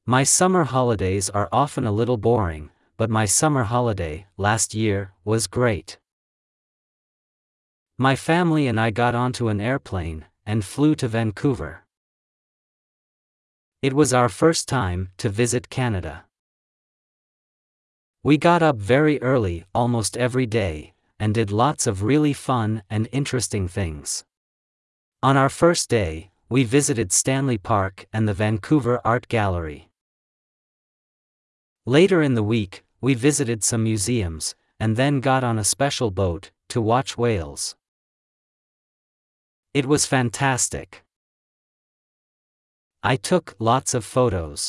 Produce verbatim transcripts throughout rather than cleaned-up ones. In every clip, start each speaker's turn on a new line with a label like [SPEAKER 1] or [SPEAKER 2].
[SPEAKER 1] My summer holidays are often a little boring, but my summer holiday, last year, was great. My family and I got onto an airplane and flew to Vancouver. It was our first time to visit Canada. We got up very early almost every day, and did lots of really fun and interesting things. On our first day, we visited Stanley Park and the Vancouver Art Gallery. Later in the week, we visited some museums, and then got on a special boat to watch whales. It was fantastic. I took lots of photos.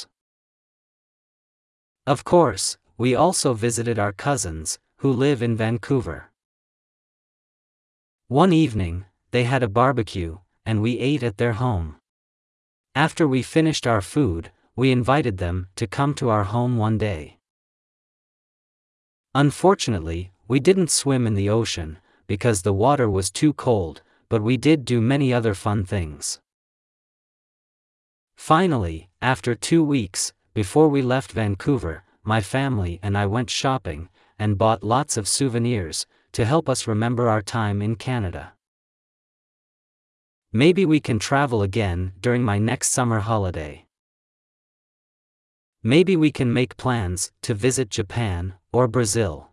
[SPEAKER 1] Of course, we also visited our cousins, who live in Vancouver. One evening, they had a barbecue, and we ate at their home. After we finished our food, we invited them to come to our home one day. Unfortunately, we didn't swim in the ocean, because the water was too cold, but we did do many other fun things. Finally, after two weeks, before we left Vancouver, my family and I went shopping, and bought lots of souvenirs, to help us remember our time in Canada. Maybe we can travel again during my next summer holiday. Maybe we can make plans to visit Japan or Brazil.